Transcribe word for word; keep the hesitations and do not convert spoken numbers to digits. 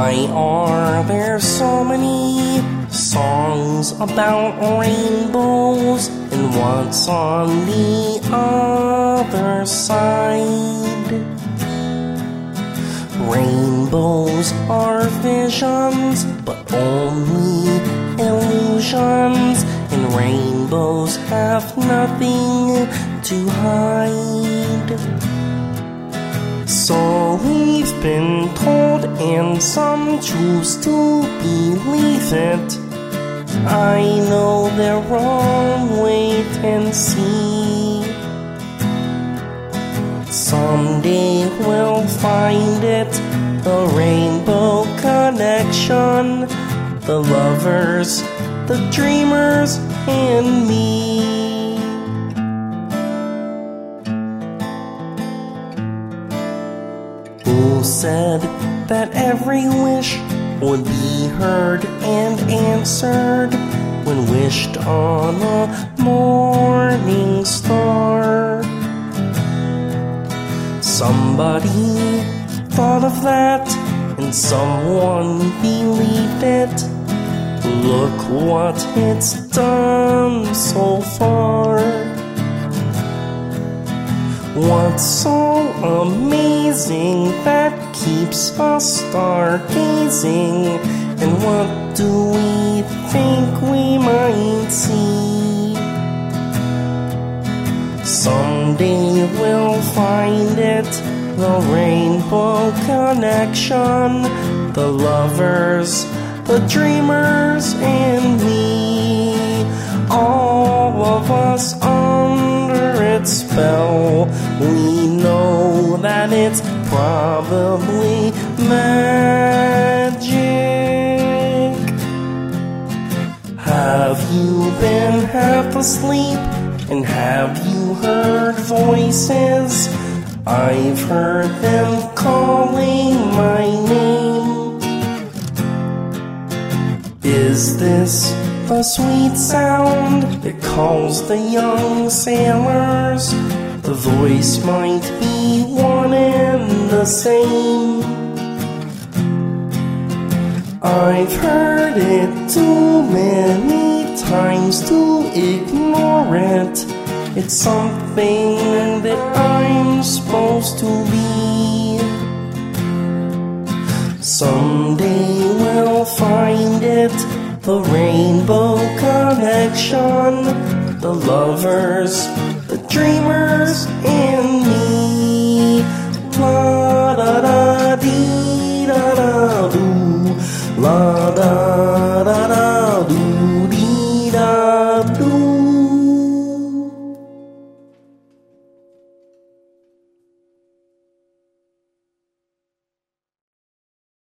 Why are there so many songs about rainbows, and what's on the other side? Rainbows are visions, but only illusions, and rainbows have nothing to hide. So we've been told, and some choose to believe it. I know they're wrong, wait and see. Someday we'll find it, the rainbow connection, the lovers, the dreamers, and me. Who said that every wish would be heard and answered when wished on a morning star? Somebody thought of that, and someone believed it. Look what it's done so far. What's so amazing that keeps us stargazing? And what do we think we might see? Someday we'll find it, the rainbow connection, the lovers, the dreamers, and me. All of us under its spell, we know that it's probably magic. Have you been half asleep, and have you heard voices? I've heard them calling my name. Is this the sweet sound that calls the young sailors? The voice might be one and the same. I've heard it too many times to ignore it. It's something that I'm supposed to be. Someday we'll find it, the rainbow connection, the lovers, the dreamers, and me. La da da dee da da doo, la da.